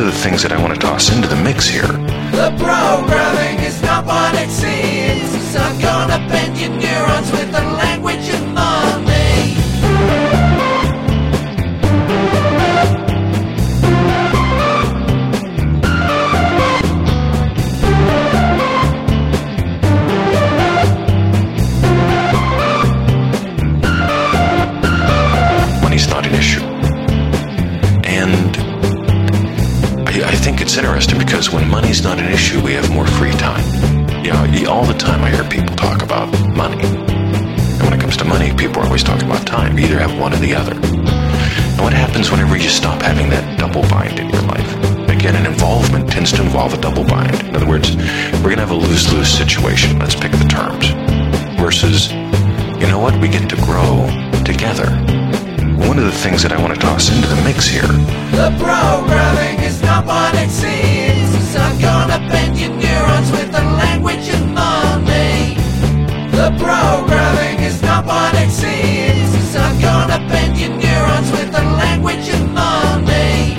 of the things that I want to toss into the mix here. The programming is not what it seems. I'm gonna bend your neurons with the language of money. Money's not an issue. And I think it's interesting because when money's not an issue, we have more free time. All the time I hear people talk about money. And when it comes to money, people are always talking about time. You either have one or the other. And what happens whenever you stop having that double bind in your life? Again, an involvement tends to involve a double bind. In other words, we're going to have a lose-lose situation. Let's pick the terms. Versus, you know what? We get to grow together. One of the things that I want to toss into the mix here. The programming is not what it seems. I'm gonna bend your neurons with the language of money. The programming is not what it seems. I'm gonna bend your neurons with the language of money.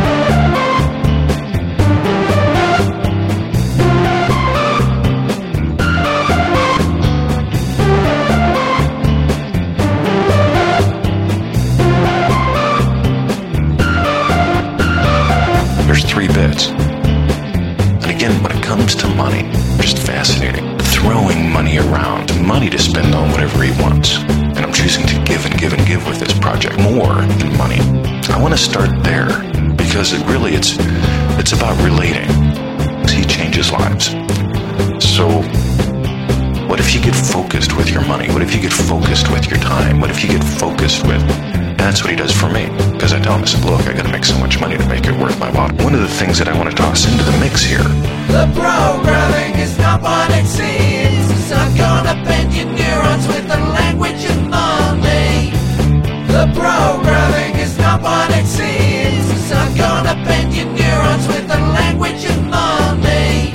There's 3 bits. And again, when it comes to money, just fascinating. Throwing money around, money to spend on whatever he wants. And I'm choosing to give and give and give with this project more than money. I want to start there because it's about relating. He changes lives. So what if you get focused with your money? What if you get focused with your time? What if you get focused with... And that's what he does for me. Because I tell him, I said, look, I got to make so much money to make it worth my while. One of the things that I want to toss into the mix here. The programming is not what it seems. I'm gonna bend your neurons with the language of money. The programming is not what it seems. I'm gonna bend your neurons with the language of money.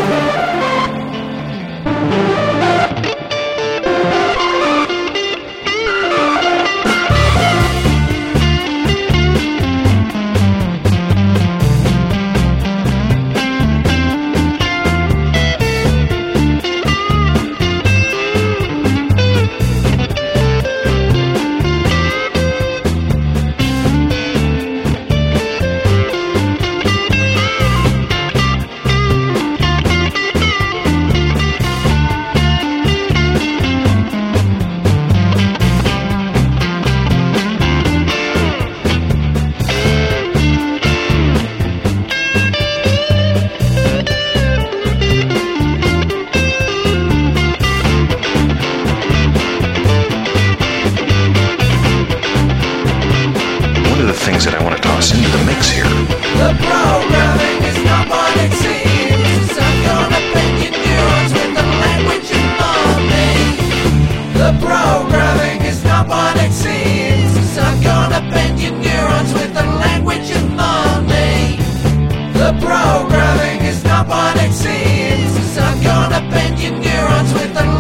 Things that I want to toss into the mix here. The programming is not what it seems. I'm gonna bend your neurons with the language of money. The programming is not what it seems. I'm gonna bend your neurons with the language of money. The programming is not what it seems. I'm gonna bend your neurons with the